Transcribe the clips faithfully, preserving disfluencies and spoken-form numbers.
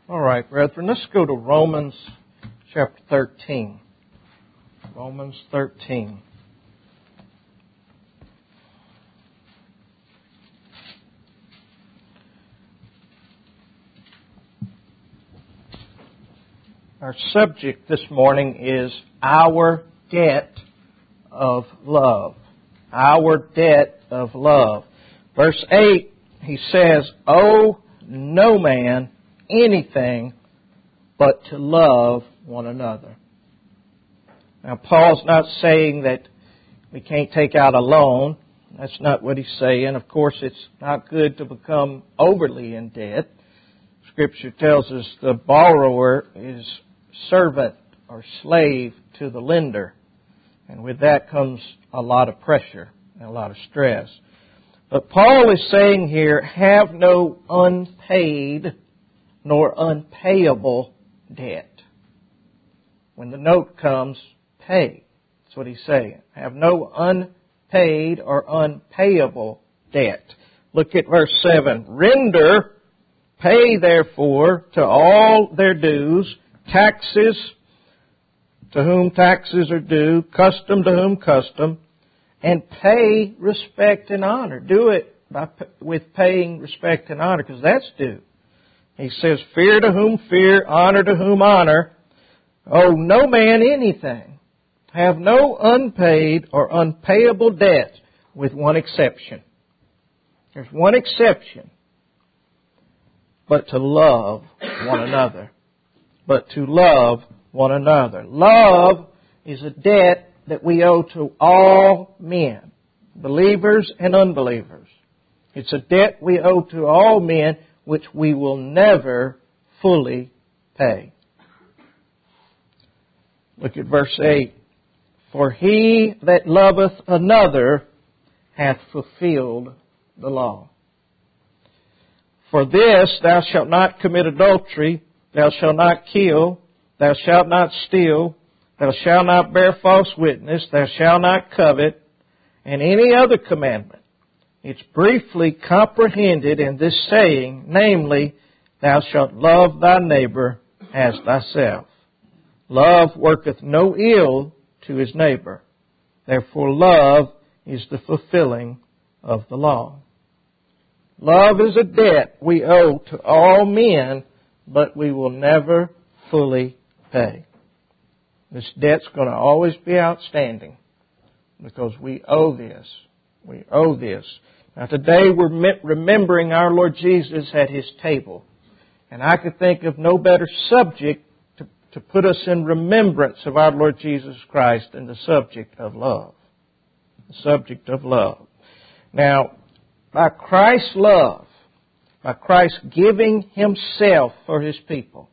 All right, brethren, let's go to Romans chapter thirteen. Romans thirteen. Our subject this morning is our debt of love. Our debt of love. Verse eight, he says, "Owe no man anything but to love one another." Now, Paul's not saying that we can't take out a loan. That's not what he's saying. Of course, it's not good to become overly in debt. Scripture tells us the borrower is servant or slave to the lender. And with that comes a lot of pressure and a lot of stress. But Paul is saying here, have no unpaid nor unpayable debt. When the note comes, pay. That's what he's saying. Have no unpaid or unpayable debt. Look at verse seven. Render, pay therefore to all their dues, taxes to whom taxes are due, custom to whom custom, and pay respect and honor. Do it by, with paying respect and honor, because that's due. He says, fear to whom fear, honor to whom honor. Owe no man anything. Have no unpaid or unpayable debt, with one exception. There's one exception. But to love one another. But to love one another. Love is a debt that we owe to all men, believers and unbelievers. It's a debt we owe to all men, which we will never fully pay. Look at verse eight. For he that loveth another hath fulfilled the law. For this, thou shalt not commit adultery, thou shalt not kill, thou shalt not steal, thou shalt not bear false witness, thou shalt not covet, and any other commandment. It's briefly comprehended in this saying, namely, thou shalt love thy neighbor as thyself. Love worketh no ill to his neighbor. Therefore love is the fulfilling of the law. Love is a debt we owe to all men, but we will never fully pay. This debt's going to always be outstanding because we owe this. We owe this. Now today we're remembering our Lord Jesus at His table. And I could think of no better subject to, to put us in remembrance of our Lord Jesus Christ than the subject of love. The subject of love. Now, by Christ's love, by Christ giving Himself for His people,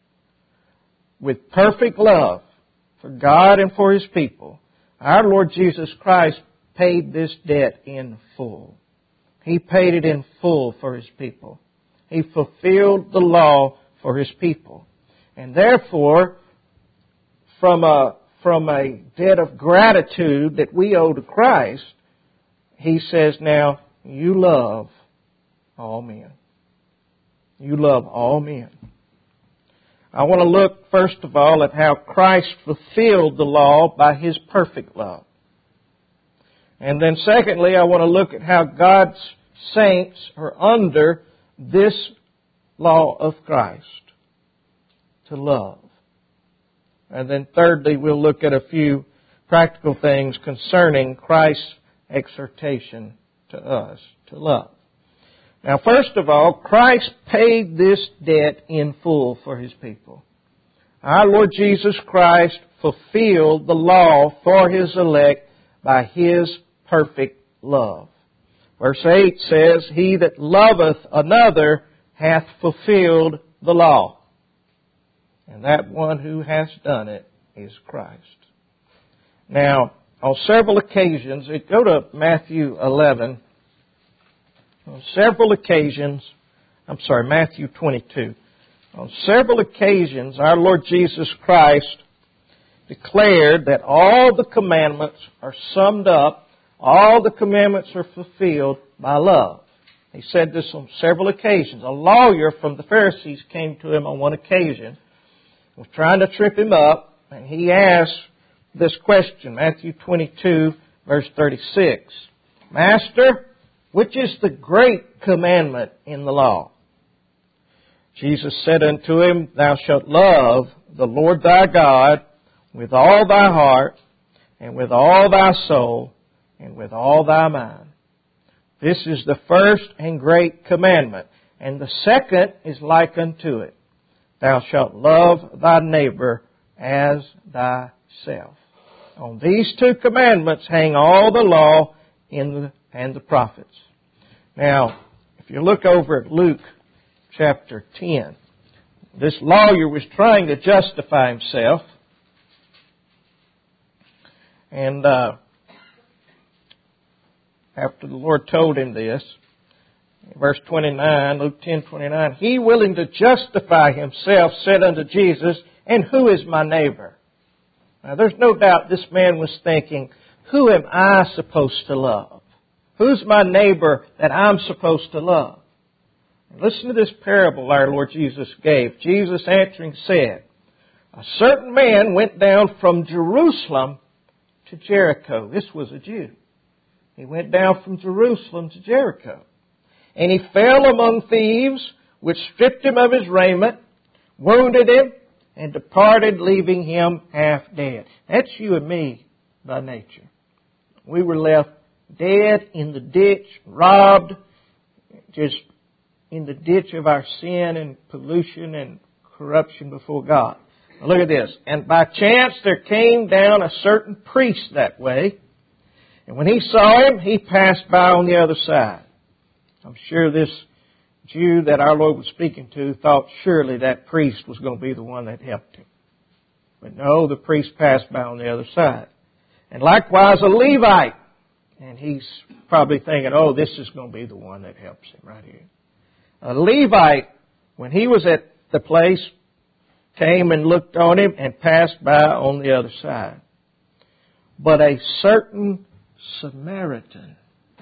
with perfect love for God and for His people, our Lord Jesus Christ paid this debt in full. He paid it in full for His people. He fulfilled the law for His people. And therefore, from a, from a debt of gratitude that we owe to Christ, He says now, you love all men. You love all men. I want to look, first of all, at how Christ fulfilled the law by His perfect love. And then secondly, I want to look at how God's saints are under this law of Christ, to love. And then thirdly, we'll look at a few practical things concerning Christ's exhortation to us, to love. Now, first of all, Christ paid this debt in full for His people. Our Lord Jesus Christ fulfilled the law for His elect by His perfect love. Verse eight says, he that loveth another hath fulfilled the law. And that one who has done it is Christ. Now, on several occasions, go to Matthew eleven. On several occasions, I'm sorry, Matthew twenty-two. On several occasions, our Lord Jesus Christ declared that all the commandments are summed up, all the commandments are fulfilled by love. He said this on several occasions. A lawyer from the Pharisees came to him on one occasion, was trying to trip him up, and he asked this question, Matthew twenty-two, verse thirty-six. Master, which is the great commandment in the law? Jesus said unto him, Thou shalt love the Lord thy God with all thy heart, and with all thy soul, and with all thy mind. This is the first and great commandment. And the second is like unto it. Thou shalt love thy neighbor as thyself. On these two commandments hang all the law in the, and the prophets. Now, if you look over at Luke chapter ten, this lawyer was trying to justify himself. And uh, after the Lord told him this, verse twenty-nine, Luke ten twenty-nine, he willing to justify himself said unto Jesus, And who is my neighbor? Now there's no doubt this man was thinking, who am I supposed to love? Who's my neighbor that I'm supposed to love? And listen to this parable our Lord Jesus gave. Jesus answering said, A certain man went down from Jerusalem to Jericho. This was a Jew. He went down from Jerusalem to Jericho. And he fell among thieves, which stripped him of his raiment, wounded him, and departed, leaving him half dead. That's you and me by nature. We were left dead in the ditch, robbed, just in the ditch of our sin and pollution and corruption before God. Now look at this. And by chance there came down a certain priest that way, and when he saw him, he passed by on the other side. I'm sure this Jew that our Lord was speaking to thought surely that priest was going to be the one that helped him. But no, the priest passed by on the other side. And likewise a Levite. And he's probably thinking, oh, this is going to be the one that helps him right here. A Levite, when he was at the place, came and looked on him and passed by on the other side. But a certain Samaritan.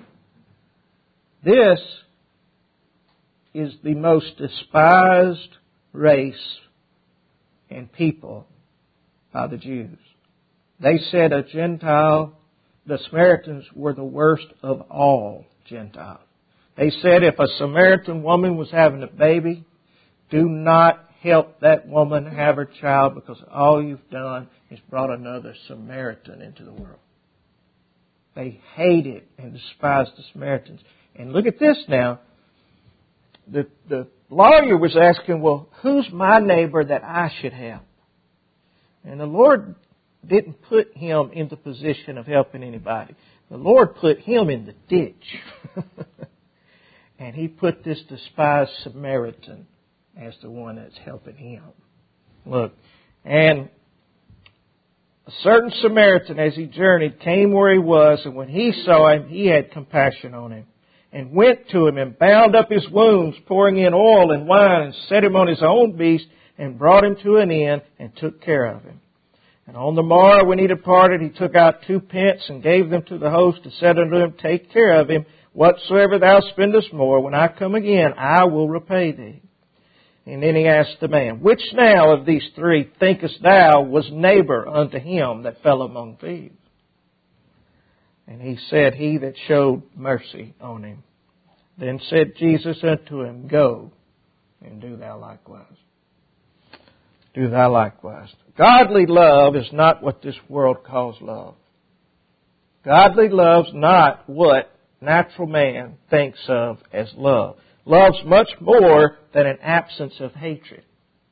This is the most despised race and people by the Jews. They said a Gentile, the Samaritans were the worst of all Gentiles. They said if a Samaritan woman was having a baby, do not help that woman have her child because all you've done is brought another Samaritan into the world. They hated and despised the Samaritans. And look at this now. The, the lawyer was asking, well, who's my neighbor that I should help? And the Lord didn't put him in the position of helping anybody. The Lord put him in the ditch. And He put this despised Samaritan as the one that's helping him. Look, and a certain Samaritan, as he journeyed, came where he was, and when he saw him, he had compassion on him, and went to him, and bound up his wounds, pouring in oil and wine, and set him on his own beast, and brought him to an inn, and took care of him. And on the morrow, when he departed, he took out two pence, and gave them to the host, and said unto him, Take care of him. Whatsoever thou spendest more, when I come again, I will repay thee. And then he asked the man, Which now of these three thinkest thou was neighbor unto him that fell among thieves? And he said, He that showed mercy on him. Then said Jesus unto him, Go, and do thou likewise. Do thou likewise. Godly love is not what this world calls love. Godly love's not what natural man thinks of as love. Love's much more than an absence of hatred.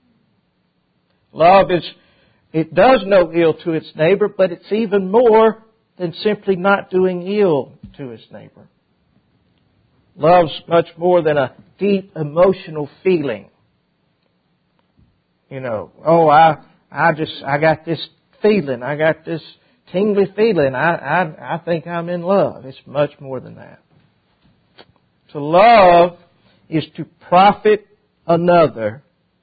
Love is, it does no ill to its neighbor, but it's even more than simply not doing ill to its neighbor. Love's much more than a deep emotional feeling. You know, oh, I, I just, I got this feeling, I got this tingly feeling, I, I, I think I'm in love. It's much more than that. To love is to profit another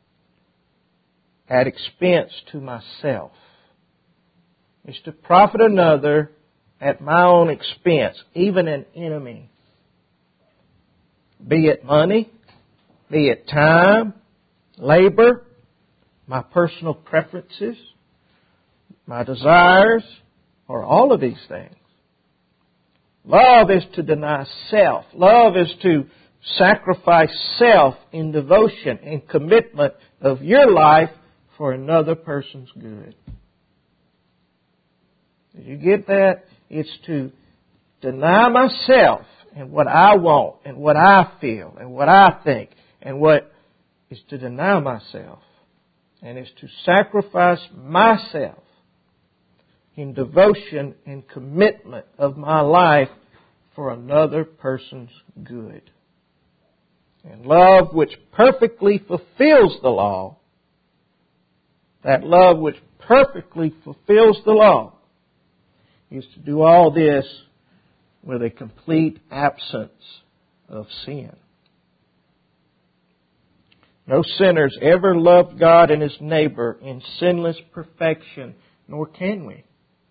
at expense to myself. It's to profit another at my own expense, even an enemy. Be it money, be it time, labor, my personal preferences, my desires, or all of these things. Love is to deny self. Love is to sacrifice self in devotion and commitment of your life for another person's good. Did you get that? It's to deny myself and what I want and what I feel and what I think, and what is to deny myself. And it's to sacrifice myself in devotion and commitment of my life for another person's good. And love which perfectly fulfills the law, that love which perfectly fulfills the law, is to do all this with a complete absence of sin. No sinners ever loved God and his neighbor in sinless perfection, nor can we.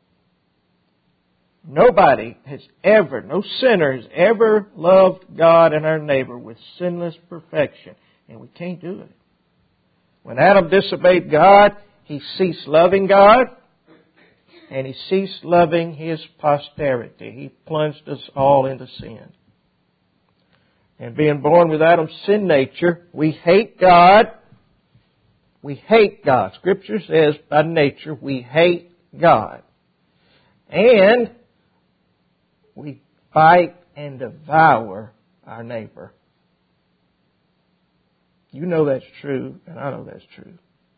Nobody has ever, no sinner has ever loved God and our neighbor with sinless perfection. And we can't do it. When Adam disobeyed God, he ceased loving God and he ceased loving his posterity. He plunged us all into sin. And being born with Adam's sin nature, we hate God. We hate God. Scripture says by nature we hate God. And we bite and devour our neighbor. You know that's true, and I know that's true.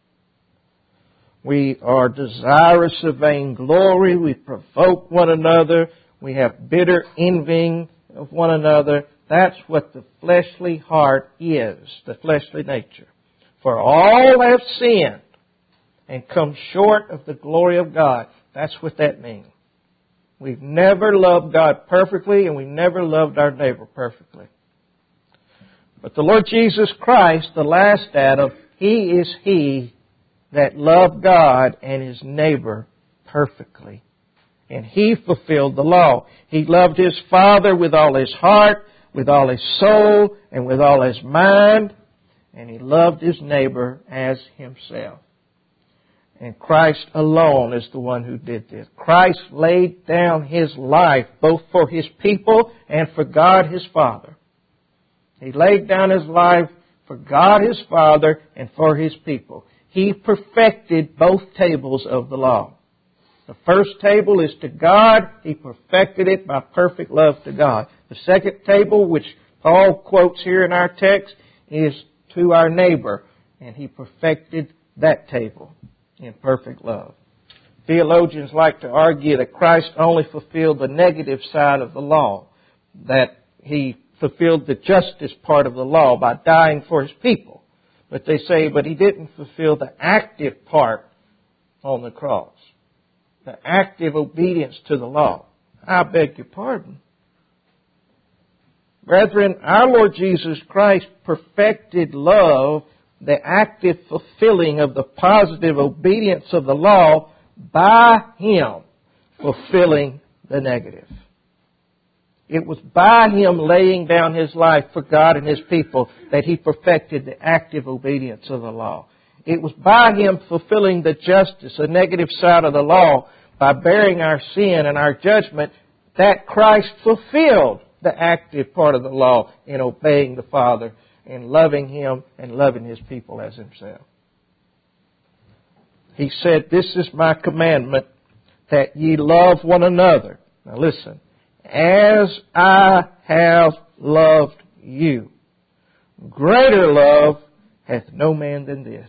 We are desirous of vainglory. We provoke one another. We have bitter envying of one another. That's what the fleshly heart is, the fleshly nature. For all have sinned and come short of the glory of God. That's what that means. We've never loved God perfectly, and we've never loved our neighbor perfectly. But the Lord Jesus Christ, the last Adam, He is He that loved God and His neighbor perfectly. And He fulfilled the law. He loved His Father with all His heart, with all His soul, and with all His mind. And He loved His neighbor as Himself. And Christ alone is the one who did this. Christ laid down His life both for His people and for God His Father. He laid down His life for God His Father and for His people. He perfected both tables of the law. The first table is to God. He perfected it by perfect love to God. The second table, which Paul quotes here in our text, is to our neighbor. And He perfected that table in perfect love. Theologians like to argue that Christ only fulfilled the negative side of the law, that He fulfilled the justice part of the law by dying for His people. But they say, but He didn't fulfill the active part on the cross, the active obedience to the law. I beg your pardon. Brethren, our Lord Jesus Christ perfected love, the active fulfilling of the positive obedience of the law, by Him fulfilling the negative. It was by Him laying down His life for God and His people that He perfected the active obedience of the law. It was by Him fulfilling the justice, the negative side of the law, by bearing our sin and our judgment, that Christ fulfilled the active part of the law in obeying the Father and loving Him and loving His people as Himself. He said, "This is my commandment, that ye love one another." Now listen. "As I have loved you. Greater love hath no man than this,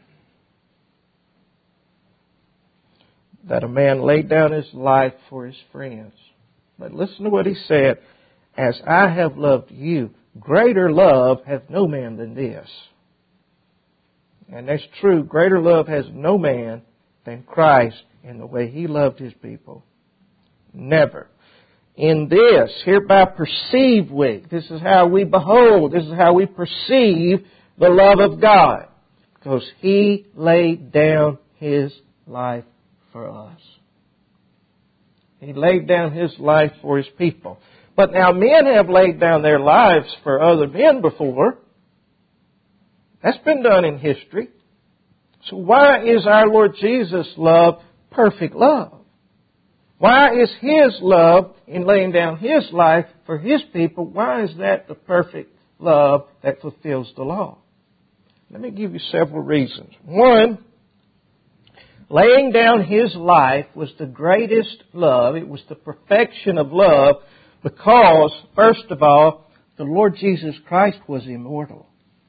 that a man laid down his life for his friends." But listen to what he said. "As I have loved you, greater love hath no man than this." And that's true. Greater love has no man than Christ in the way He loved His people. Never. "In this, hereby perceive we," this is how we behold, this is how we perceive the love of God, because He laid down His life for us. He laid down His life for His people. But now men have laid down their lives for other men before. That's been done in history. So why is our Lord Jesus' love perfect love? Why is His love in laying down His life for His people, why is that the perfect love that fulfills the law? Let me give you several reasons. One, laying down His life was the greatest love. It was the perfection of love because, first of all, the Lord Jesus Christ was immortal.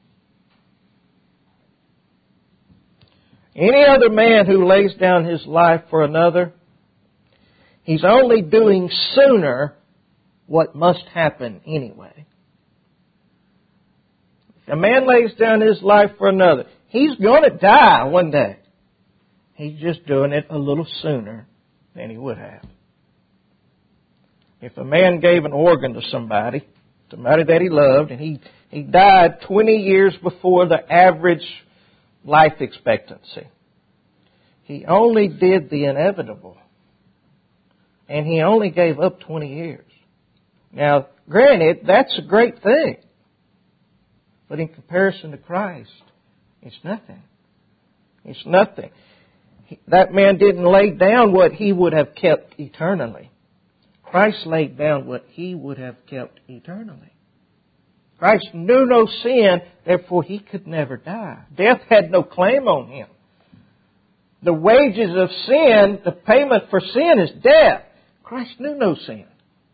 Any other man who lays down his life for another, he's only doing sooner what must happen anyway. If a man lays down his life for another, he's going to die one day. He's just doing it a little sooner than he would have. If a man gave an organ to somebody, somebody that he loved, and he, he died twenty years before the average life expectancy, he only did the inevitable. And he only gave up twenty years. Now, granted, that's a great thing. But in comparison to Christ, it's nothing. It's nothing. That man didn't lay down what he would have kept eternally. Christ laid down what he would have kept eternally. Christ knew no sin, therefore he could never die. Death had no claim on him. The wages of sin, the payment for sin is death. Christ knew no sin.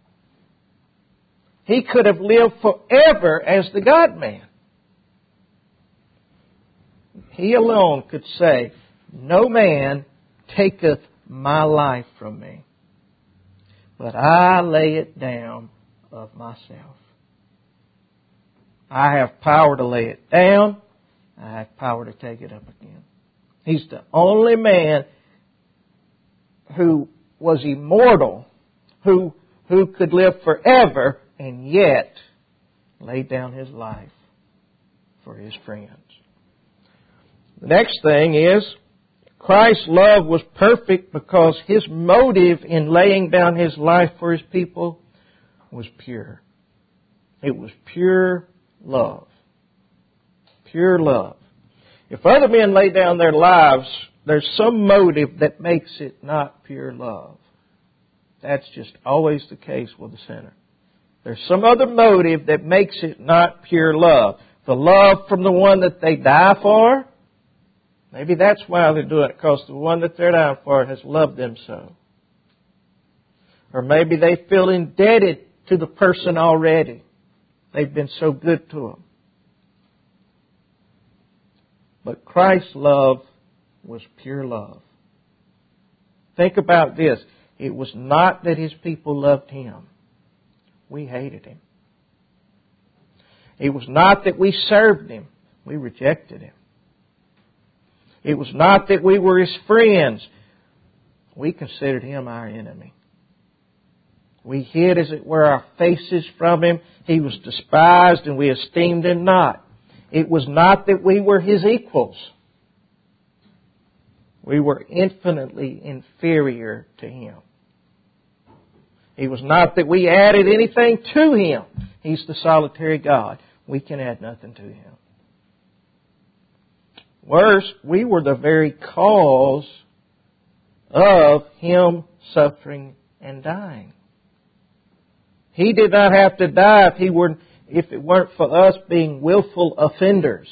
He could have lived forever as the God-man. He alone could say, "No man taketh my life from me, but I lay it down of myself." I have power to lay it down. I have power to take it up again. He's the only man who was immortal, who, who could live forever, and yet laid down his life for his friends. The next thing is, Christ's love was perfect because his motive in laying down his life for his people was pure. It was pure love. Pure love. If other men lay down their lives, there's some motive that makes it not pure love. That's just always the case with a sinner. There's some other motive that makes it not pure love. The love from the one that they die for, maybe that's why they're doing it, because the one that they're dying for has loved them so. Or maybe they feel indebted to the person already. They've been so good to them. But Christ's love was pure love. Think about this. It was not that his people loved him. We hated him. It was not that we served him. We rejected him. It was not that we were his friends. We considered him our enemy. We hid, as it were, our faces from him. He was despised and we esteemed him not. It was not that we were his equals. We were infinitely inferior to him. It was not that we added anything to him. He's the solitary God. We can add nothing to him. Worse, we were the very cause of him suffering and dying. He did not have to die if he were, if it weren't for us being willful offenders.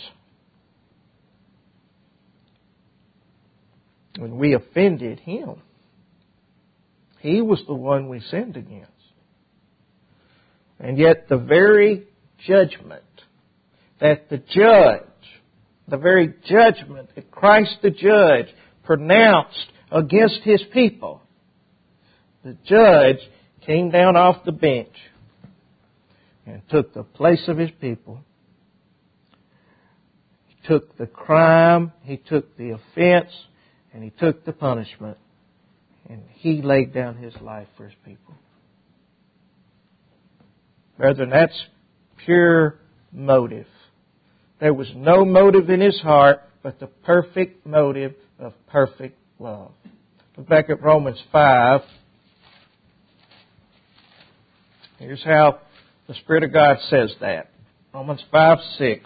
When we offended him, he was the one we sinned against. And yet the very judgment that the judge, the very judgment that Christ the judge pronounced against his people, the judge came down off the bench and took the place of his people. He took the crime, he took the offense, and he took the punishment. And he laid down his life for his people. Brethren, that's pure motive. There was no motive in his heart but the perfect motive of perfect love. Look back at Romans five. Here's how the Spirit of God says that. Romans five six.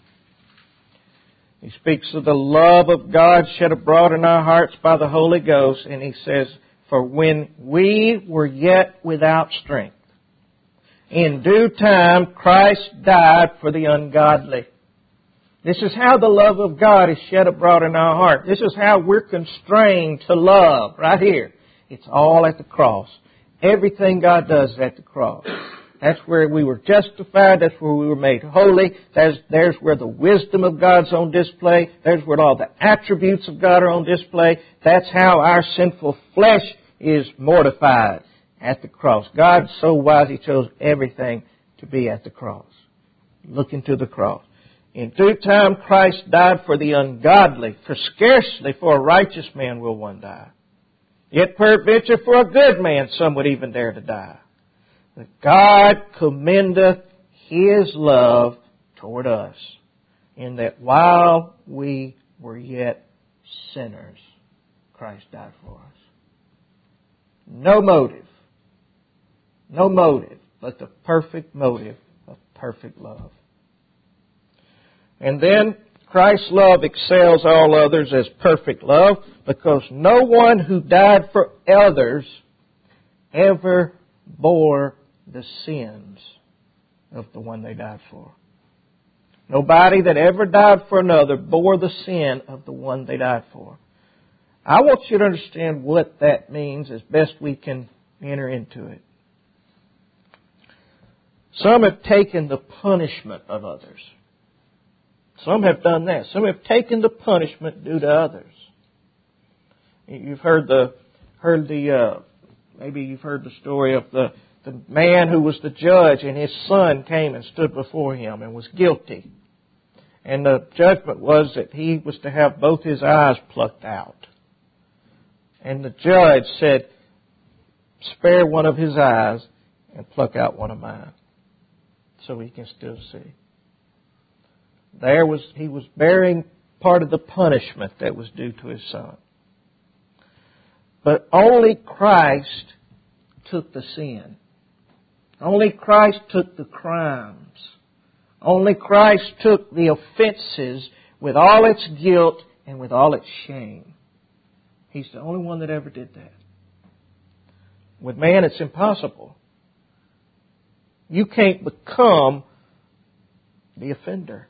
He speaks of the love of God shed abroad in our hearts by the Holy Ghost, and he says, for when we were yet without strength, in due time Christ died for the ungodly. This is how the love of God is shed abroad in our heart. This is how we're constrained to love, right here. It's all at the cross. Everything God does is at the cross. That's where we were justified. That's where we were made holy. There's, there's where the wisdom of God's on display. There's where all the attributes of God are on display. That's how our sinful flesh is mortified, at the cross. God's so wise, He chose everything to be at the cross. Looking to the cross. In due time Christ died for the ungodly, for scarcely for a righteous man will one die. Yet peradventure for a good man some would even dare to die. But God commendeth His love toward us, in that while we were yet sinners, Christ died for us. No motive. No motive, but the perfect motive of perfect love. And then Christ's love excels all others as perfect love, because no one who died for others ever bore the sins of the one they died for. Nobody that ever died for another bore the sin of the one they died for. I want you to understand what that means as best we can enter into it. Some have taken the punishment of others. Some have done that. Some have taken the punishment due to others. You've heard the, heard the, uh, maybe you've heard the story of the, the man who was the judge, and his son came and stood before him and was guilty. And the judgment was that he was to have both his eyes plucked out. And the judge said, spare one of his eyes and pluck out one of mine, so he can still see. There was, he was bearing part of the punishment that was due to his son. But only Christ took the sin. Only Christ took the crimes. Only Christ took the offenses with all its guilt and with all its shame. He's the only one that ever did that. With man, it's impossible. You can't become the offender.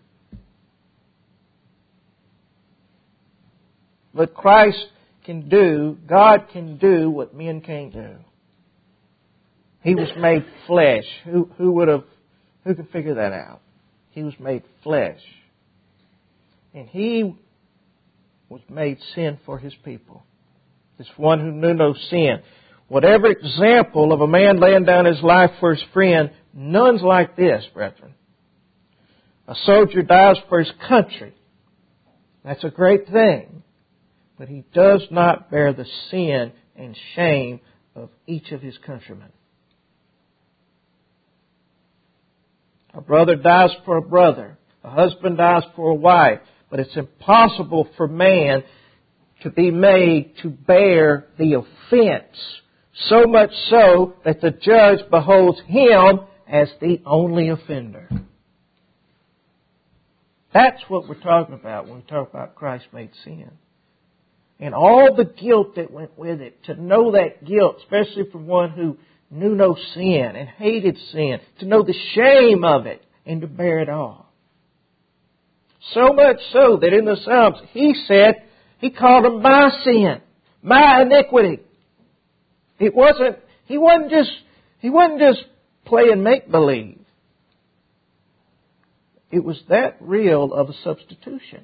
But Christ can do, God can do what men can't do. He was made flesh. Who, who would have, who could figure that out? He was made flesh. And He was made sin for His people. This one who knew no sin. Whatever example of a man laying down his life for his friend, none's like this, brethren. A soldier dies for his country. That's a great thing. But he does not bear the sin and shame of each of his countrymen. A brother dies for a brother. A husband dies for a wife. But it's impossible for man to be made to bear the offense. So much so that the judge beholds him as the only offender. That's what we're talking about when we talk about Christ made sin. And all the guilt that went with it. To know that guilt, especially from one who knew no sin and hated sin. To know the shame of it and to bear it all. So much so that in the Psalms, He said, He called them my sin, my iniquity. It wasn't, He wasn't just, He wasn't just playing make-believe. It was that real of a substitution.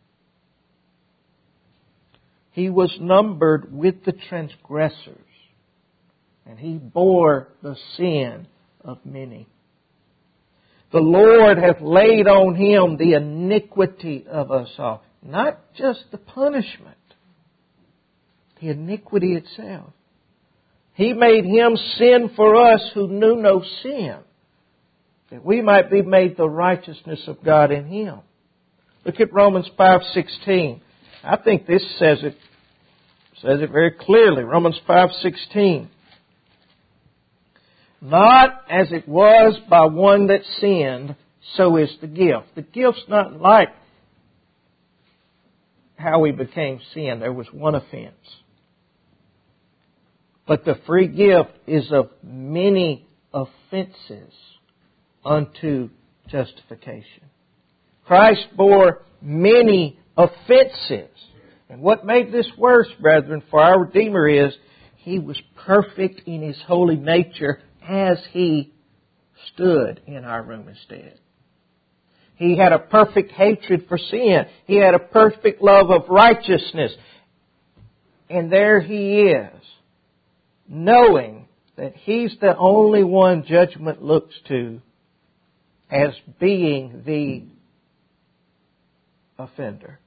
He was numbered with the transgressors, and He bore the sin of many. The Lord hath laid on Him the iniquity of us all. Not just the punishment, the iniquity itself. He made Him sin for us who knew no sin, that we might be made the righteousness of God in Him. Look at Romans five sixteen. I think this says it says it very clearly. Romans five sixteen. not as it was by one that sinned, so is the gift. The gift's not like how we became sin. There was one offense. But the free gift is of many offenses unto justification. Christ bore many offenses. And what made this worse, brethren, for our Redeemer is He was perfect in His holy nature as He stood in our room instead. He had a perfect hatred for sin. He had a perfect love of righteousness. And there He is, knowing that He's the only one judgment looks to as being the offender.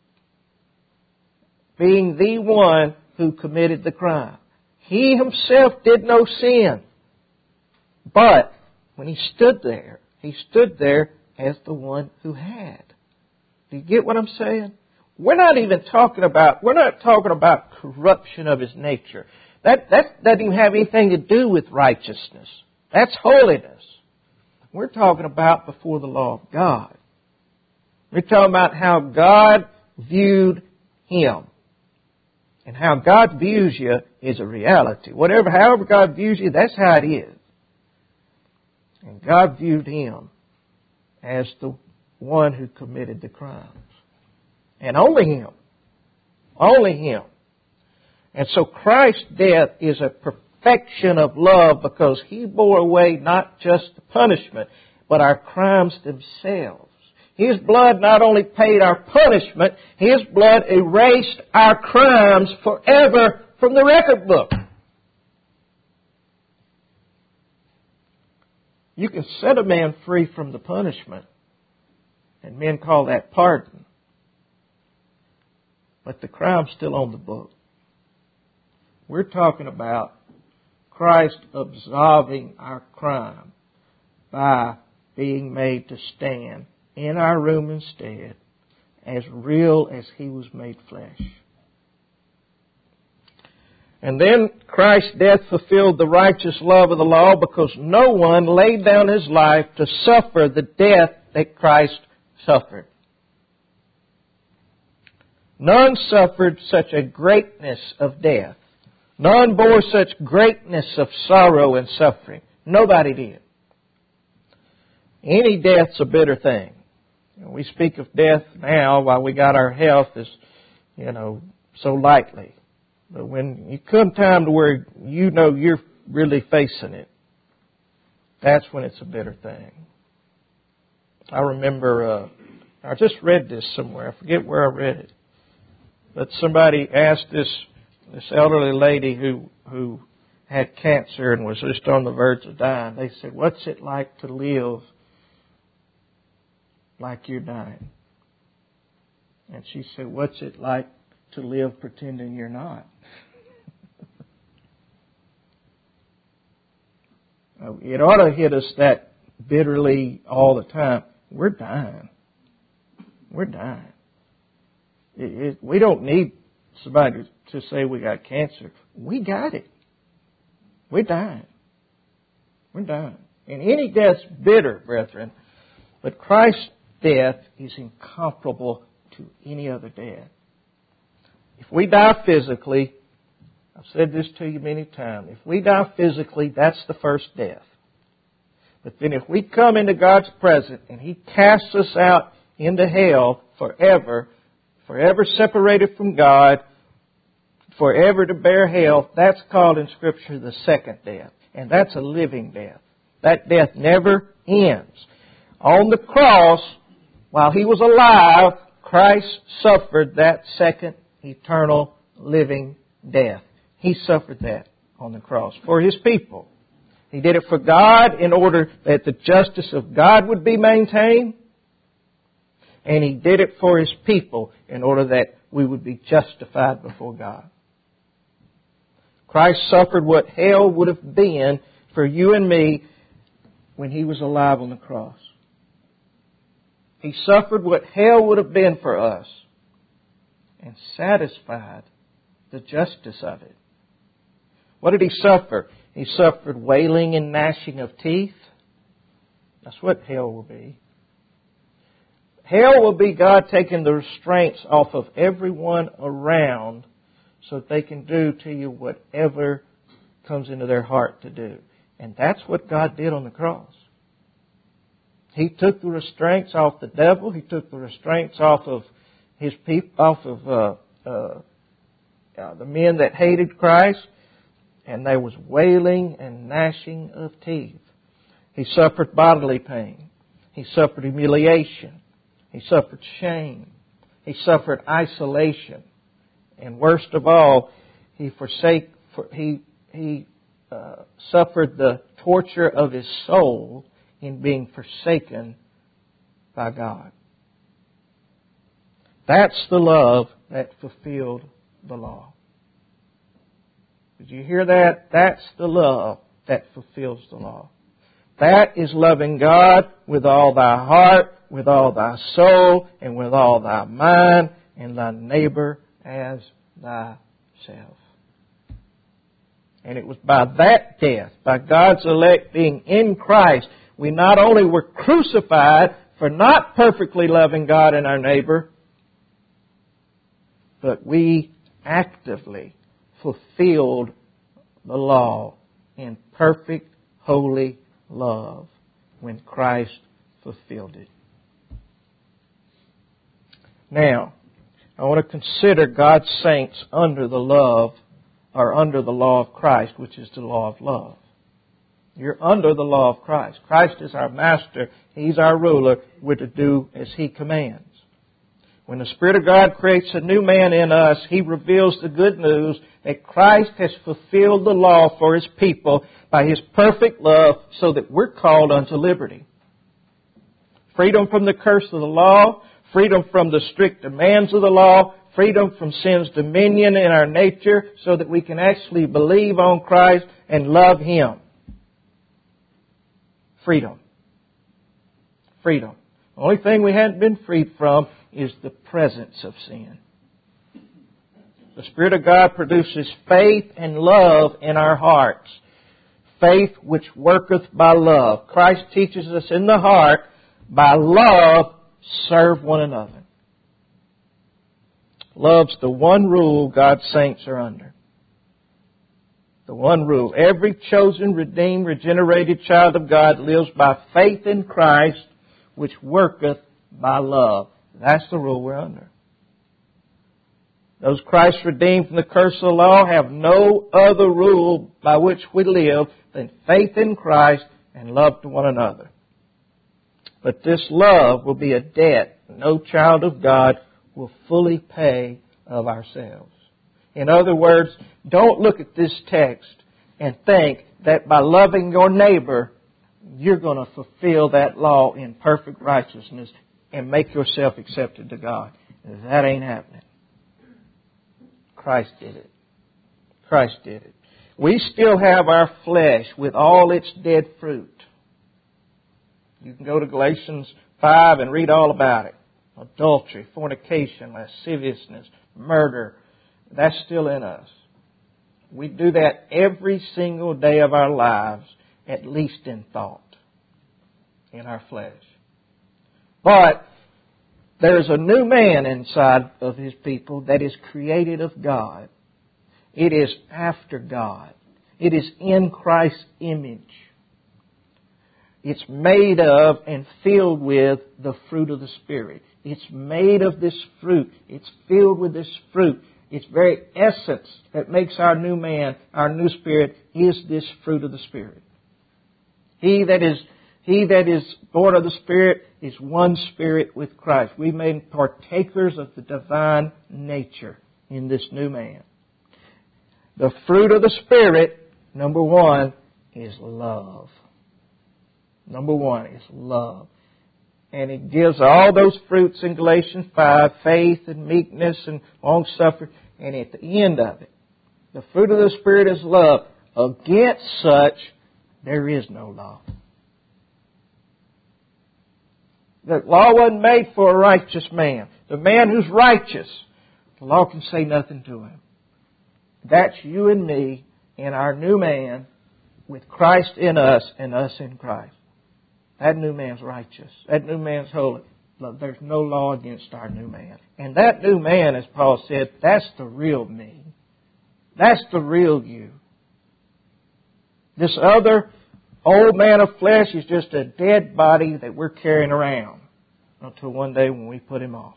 Being the one who committed the crime. He Himself did no sin. But when He stood there, He stood there as the one who had. Do you get what I'm saying? We're not even talking about, we're not talking about corruption of His nature. That, that doesn't even have anything to do with righteousness. That's holiness. We're talking about before the law of God. We're talking about how God viewed Him. And how God views you is a reality. Whatever, however God views you, that's how it is. And God viewed Him as the one who committed the crimes. And only Him. Only Him. And so Christ's death is a perfection of love because He bore away not just the punishment, but our crimes themselves. His blood not only paid our punishment, His blood erased our crimes forever from the record book. You can set a man free from the punishment, and men call that pardon. But the crime's still on the book. We're talking about Christ absolving our crime by being made to stand in our room instead, as real as He was made flesh. And then Christ's death fulfilled the righteous love of the law because no one laid down his life to suffer the death that Christ suffered. None suffered such a greatness of death. None bore such greatness of sorrow and suffering. Nobody did. Any death's a bitter thing. We speak of death now while we got our health as, you know, so lightly. But when you come time to where you know you're really facing it, that's when it's a bitter thing. I remember, uh, I just read this somewhere. I forget where I read it. But somebody asked this this elderly lady who who had cancer and was just on the verge of dying. They said, "What's it like to live like you're dying?" And she said, "What's it like to live pretending you're not?" It ought to hit us that bitterly all the time. We're dying. We're dying. It, it, we don't need somebody to say we got cancer. We got it. We're dying. We're dying. And any death's bitter, brethren, but Christ's death is incomparable to any other death. If we die physically, I've said this to you many times, if we die physically, that's the first death. But then if we come into God's presence and He casts us out into hell forever, forever separated from God, forever to bear hell, that's called in Scripture the second death. And that's a living death. That death never ends. On the cross, while He was alive, Christ suffered that second eternal living death. He suffered that on the cross for His people. He did it for God in order that the justice of God would be maintained. And He did it for His people in order that we would be justified before God. Christ suffered what hell would have been for you and me when He was alive on the cross. He suffered what hell would have been for us and satisfied the justice of it. What did He suffer? He suffered wailing and gnashing of teeth. That's what hell will be. Hell will be God taking the restraints off of everyone around so that they can do to you whatever comes into their heart to do. And that's what God did on the cross. He took the restraints off the devil. He took the restraints off of his people, off of uh, uh, uh, the men that hated Christ. And there was wailing and gnashing of teeth. He suffered bodily pain. He suffered humiliation. He suffered shame. He suffered isolation. And worst of all, he forsake, he, he uh, suffered the torture of his soul in being forsaken by God. That's the love that fulfilled the law. Did you hear that? That's the love that fulfills the law. That is loving God with all thy heart, with all thy soul, and with all thy mind, and thy neighbor as thyself. And it was by that death, by God's elect being in Christ, we not only were crucified for not perfectly loving God and our neighbor, but we actively fulfilled the law in perfect, holy love when Christ fulfilled it. Now, I want to consider God's saints under the love, or under the law of Christ, which is the law of love. You're under the law of Christ. Christ is our master. He's our ruler. We're to do as He commands. When the Spirit of God creates a new man in us, He reveals the good news that Christ has fulfilled the law for His people by His perfect love so that we're called unto liberty. Freedom from the curse of the law, freedom from the strict demands of the law, freedom from sin's dominion in our nature so that we can actually believe on Christ and love Him. Freedom. Freedom. The only thing we hadn't been freed from is the presence of sin. The Spirit of God produces faith and love in our hearts. Faith which worketh by love. Christ teaches us in the heart, by love, serve one another. Love's the one rule God's saints are under. The one rule. Every chosen, redeemed, regenerated child of God lives by faith in Christ, which worketh by love. That's the rule we're under. Those Christ redeemed from the curse of the law have no other rule by which we live than faith in Christ and love to one another. But this love will be a debt no child of God will fully pay of ourselves. In other words, don't look at this text and think that by loving your neighbor, you're going to fulfill that law in perfect righteousness and make yourself accepted to God. That ain't happening. Christ did it. Christ did it. We still have our flesh with all its dead fruit. You can go to Galatians five and read all about it. Adultery, fornication, lasciviousness, murder. That's still in us. We do that every single day of our lives, at least in thought, in our flesh. But there's a new man inside of His people that is created of God. It is after God. It is in Christ's image. It's made of and filled with the fruit of the Spirit. It's made of this fruit. It's filled with this fruit. Its very essence that makes our new man, our new spirit, is this fruit of the Spirit. He that is He that is born of the Spirit is one spirit with Christ. We made partakers of the divine nature in this new man. The fruit of the Spirit, number one, is love. Number one is love. And it gives all those fruits in Galatians five, faith and meekness and long-suffering. And at the end of it, the fruit of the Spirit is love. Against such, there is no law. The law wasn't made for a righteous man. The man who's righteous, the law can say nothing to him. That's you and me in our new man with Christ in us and us in Christ. That new man's righteous. That new man's holy. There's no law against our new man. And that new man, as Paul said, that's the real me. That's the real you. This other old man of flesh is just a dead body that we're carrying around until one day when we put him off.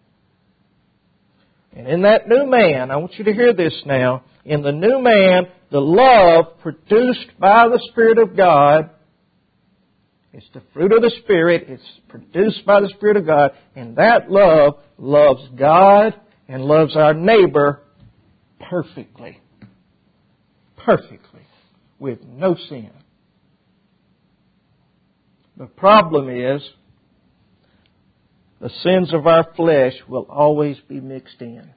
And in that new man, I want you to hear this now, in the new man, the love produced by the Spirit of God, it's the fruit of the Spirit, it's produced by the Spirit of God, and that love loves God and loves our neighbor perfectly. Perfectly. With no sin. The problem is, the sins of our flesh will always be mixed in,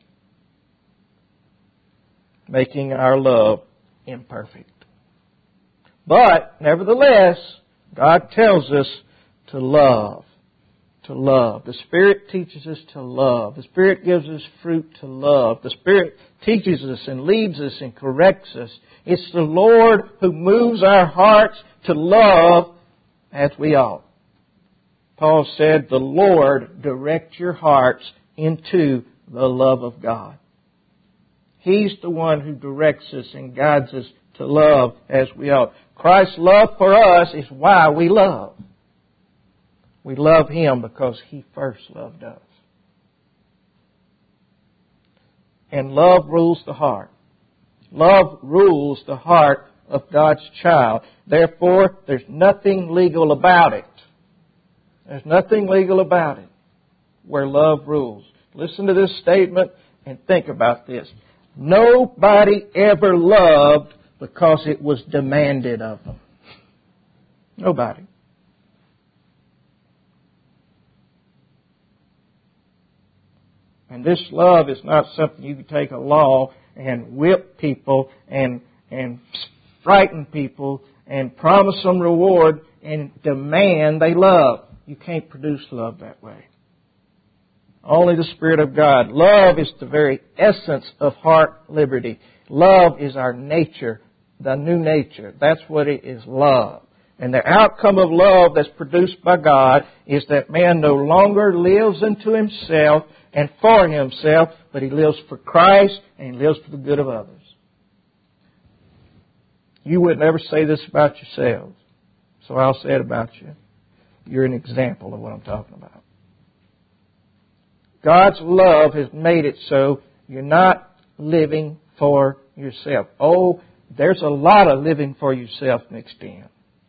making our love imperfect. But, nevertheless, God tells us to love. To love. The Spirit teaches us to love. The Spirit gives us fruit to love. The Spirit teaches us and leads us and corrects us. It's the Lord who moves our hearts to love as we ought. Paul said, the Lord directs your hearts into the love of God. He's the one who directs us and guides us to love as we ought. Christ's love for us is why we love. We love Him because He first loved us. And love rules the heart. Love rules the heart of God's child. Therefore, there's nothing legal about it. There's nothing legal about it where love rules. Listen to this statement and think about this. Nobody ever loved because it was demanded of them. Nobody. And this love is not something you can take a law and whip people and and frighten people and promise them reward and demand they love. You can't produce love that way. Only the Spirit of God. Love is the very essence of heart liberty. Love is our nature, the new nature. That's what it is, love. And the outcome of love that's produced by God is that man no longer lives unto himself and for himself, but he lives for Christ and he lives for the good of others. You would never say this about yourselves, so I'll say it about you. You're an example of what I'm talking about. God's love has made it so you're not living for yourself. Oh, there's a lot of living for yourself mixed in.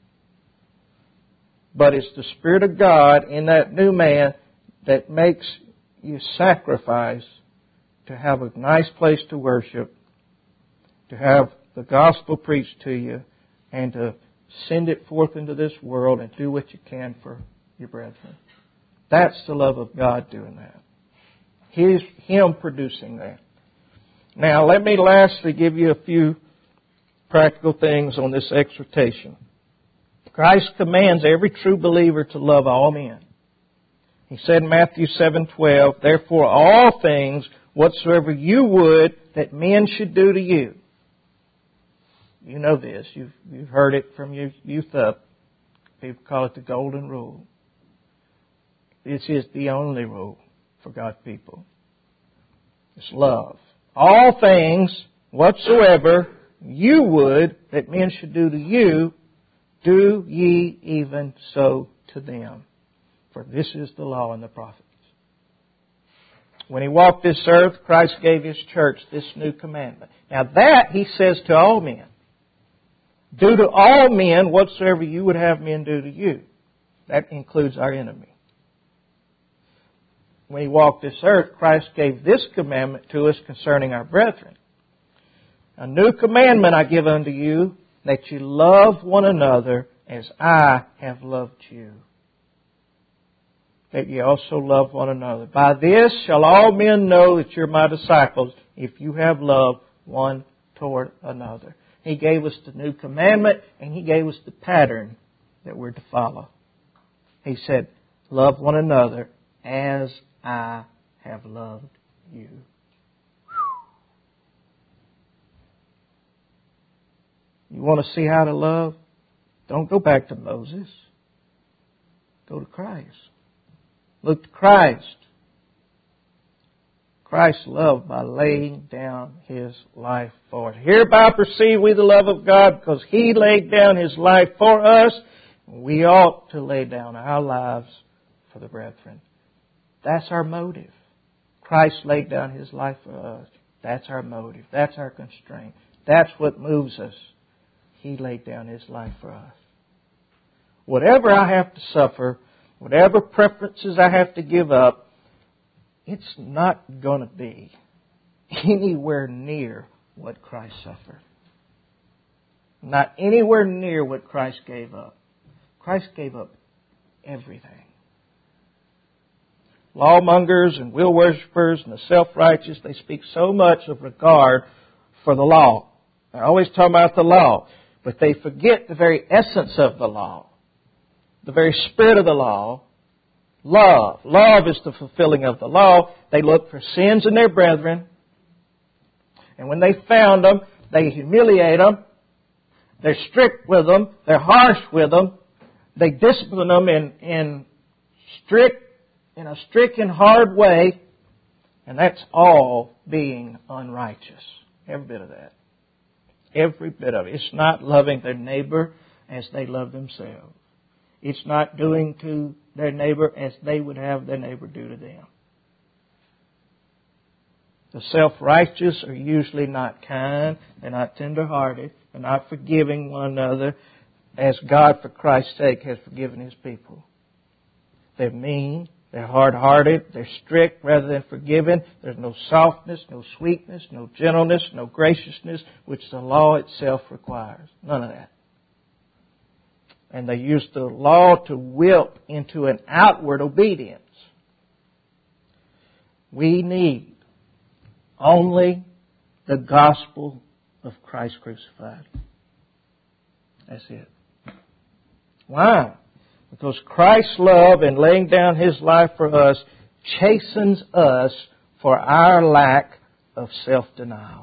But it's the Spirit of God in that new man that makes you sacrifice to have a nice place to worship, to have the gospel preached to you, and to send it forth into this world and do what you can for your brethren. That's the love of God doing that. His, Him producing that. Now, let me lastly give you a few practical things on this exhortation. Christ commands every true believer to love all men. He said in Matthew seven twelve, therefore all things whatsoever you would that men should do to you. You know this. You've, you've heard it from your youth up. People call it the golden rule. This is the only rule for God's people. It's love. All things whatsoever you would that men should do to you, do ye even so to them. For this is the law and the prophets. When He walked this earth, Christ gave His church this new commandment. Now that He says to all men. Do to all men whatsoever you would have men do to you. That includes our enemy. When He walked this earth, Christ gave this commandment to us concerning our brethren. A new commandment I give unto you, that you love one another as I have loved you. That ye also love one another. By this shall all men know that you're my disciples, if you have love one toward another. He gave us the new commandment, and He gave us the pattern that we're to follow. He said, love one another as I have loved you. You want to see how to love? Don't go back to Moses. Go to Christ. Look to Christ. Christ loved by laying down His life for us. Hereby perceive we the love of God, because He laid down His life for us. We ought to lay down our lives for the brethren. That's our motive. Christ laid down His life for us. That's our motive. That's our constraint. That's what moves us. He laid down His life for us. Whatever I have to suffer, whatever preferences I have to give up, it's not going to be anywhere near what Christ suffered. Not anywhere near what Christ gave up. Christ gave up everything. Lawmongers and will worshippers and the self-righteous, they speak so much of regard for the law. They're always talking about the law, but they forget the very essence of the law. The very spirit of the law, love. Love is the fulfilling of the law. They look for sins in their brethren, and when they found them, they humiliate them. They're strict with them. They're harsh with them. They discipline them in, in strict, in a strict and hard way, and that's all being unrighteous. Every bit of that. Every bit of it. It's not loving their neighbor as they love themselves. It's not doing to their neighbor as they would have their neighbor do to them. The self-righteous are usually not kind. They're not tender-hearted. They're not forgiving one another as God, for Christ's sake, has forgiven His people. They're mean. They're hard-hearted. They're strict rather than forgiving. There's no softness, no sweetness, no gentleness, no graciousness, which the law itself requires. None of that. And they use the law to whip into an outward obedience. We need only the gospel of Christ crucified. That's it. Why? Because Christ's love in laying down His life for us chastens us for our lack of self-denial.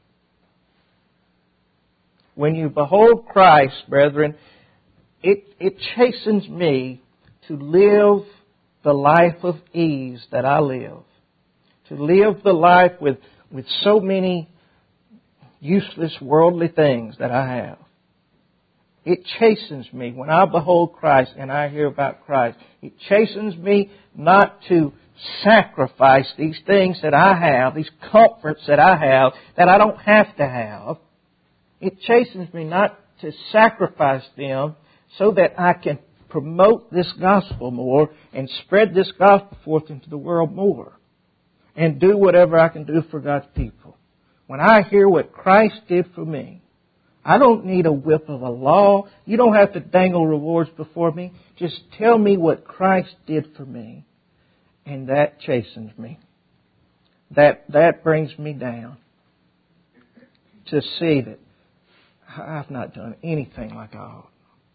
When you behold Christ, brethren, It, it chastens me to live the life of ease that I live. To live the life with, with so many useless worldly things that I have. It chastens me when I behold Christ and I hear about Christ. It chastens me not to sacrifice these things that I have, these comforts that I have, that I don't have to have. It chastens me not to sacrifice them so that I can promote this gospel more and spread this gospel forth into the world more. And do whatever I can do for God's people. When I hear what Christ did for me, I don't need a whip of a law. You don't have to dangle rewards before me. Just tell me what Christ did for me. And that chastens me. That, that brings me down. To see that I've not done anything like I ought.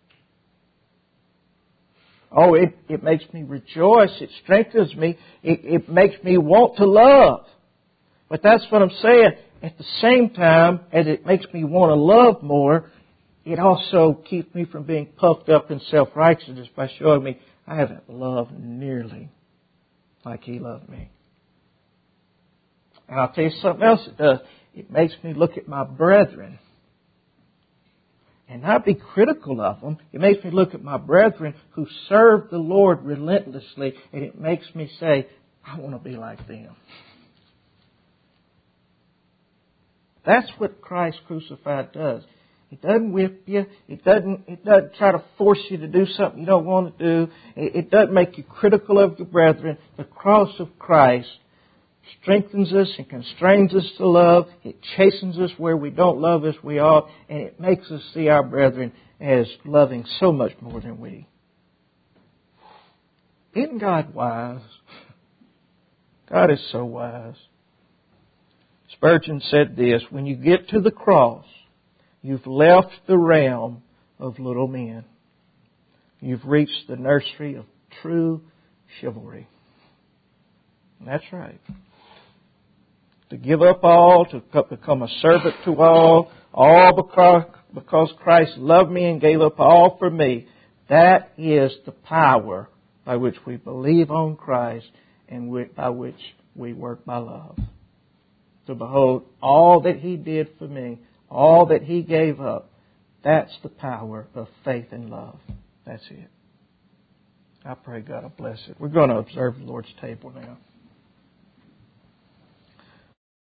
Oh, it, it makes me rejoice. It strengthens me. It, it makes me want to love. But that's what I'm saying. At the same time, as it makes me want to love more, it also keeps me from being puffed up in self-righteousness by showing me I haven't loved nearly like He loved me. And I'll tell you something else it does. It makes me look at my brethren and not be critical of them. It makes me look at my brethren who serve the Lord relentlessly, and it makes me say, I want to be like them. That's what Christ crucified does. It doesn't whip you. It doesn't, it doesn't try to force you to do something you don't want to do. It, it doesn't make you critical of your brethren. The cross of Christ strengthens us and constrains us to love. It chastens us where we don't love as we ought. And it makes us see our brethren as loving so much more than we. Isn't God wise? God is so wise. Spurgeon said this, when you get to the cross, you've left the realm of little men. You've reached the nursery of true chivalry. And that's right. to give up all, to become a servant to all, all because, because Christ loved me and gave up all for me. That is the power by which we believe on Christ and by which we work by love. To behold all that He did for me, all that He gave up, that's the power of faith and love. That's it. I pray God will bless it. We're going to observe the Lord's table now.